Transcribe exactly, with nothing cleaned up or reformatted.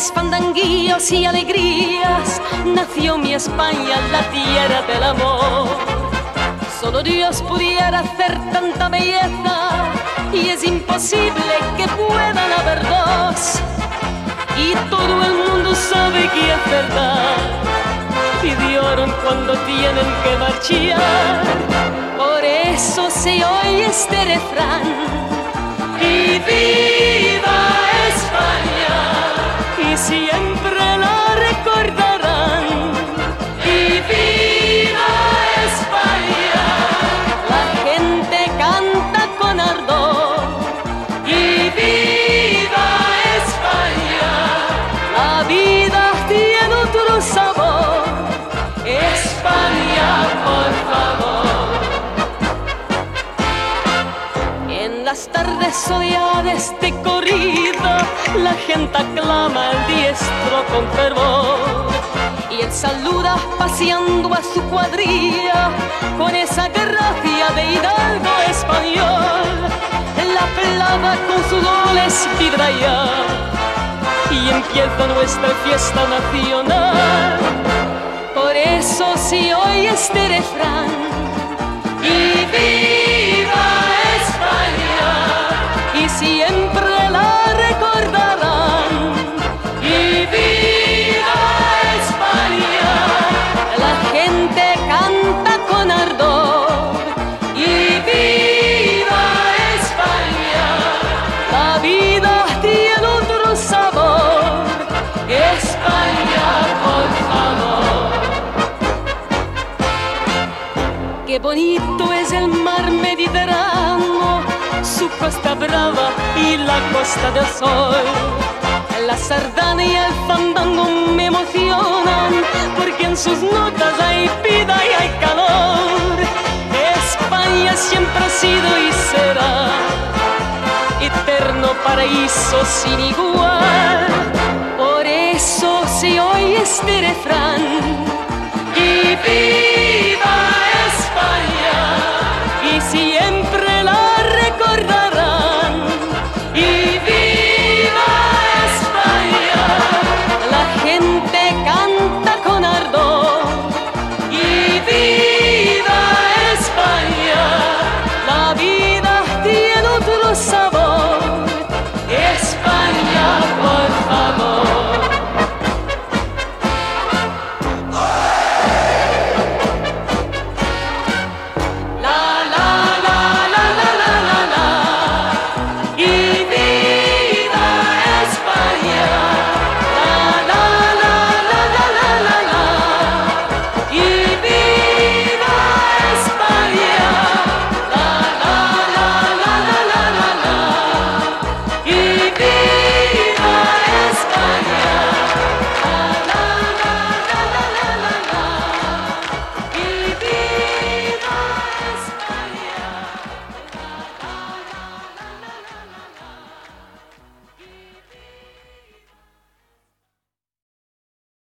bailes, fandanguillos y alegrías, nació mi España, la tierra del amor. Solo Dios pudiera hacer tanta belleza y es imposible que puedan haber dos. Y todo el mundo sabe que es verdad y lloran cuando tienen que marchar. Por eso se oye este refrán: y viva España, y siempre la recordarán. Y viva España, la gente canta con ardor. Y viva España, la vida tiene otro sabor. España, por favor. En las tardes soleadas de corrida, la gente aclama al diestro con fervor, y él saluda paseando a su cuadrilla con esa gracia de hidalgo español. La pelada con sus goles vibra ya y empieza nuestra fiesta nacional. Por eso se oye este refrán: y viva España, y siempre la recordarán. Y viva España, la gente canta con ardor. Y viva España, la vida tiene otro sabor. España, por favor. Qué bonito es el mar Mediterráneo, su costa brava y la costa del sol. La sardana y el fandango me emocionan, porque en sus notas hay vida y hay calor. España siempre ha sido y será eterno paraíso sin igual. Por eso se oye este refrán: y viva España, y siempre la recordaré.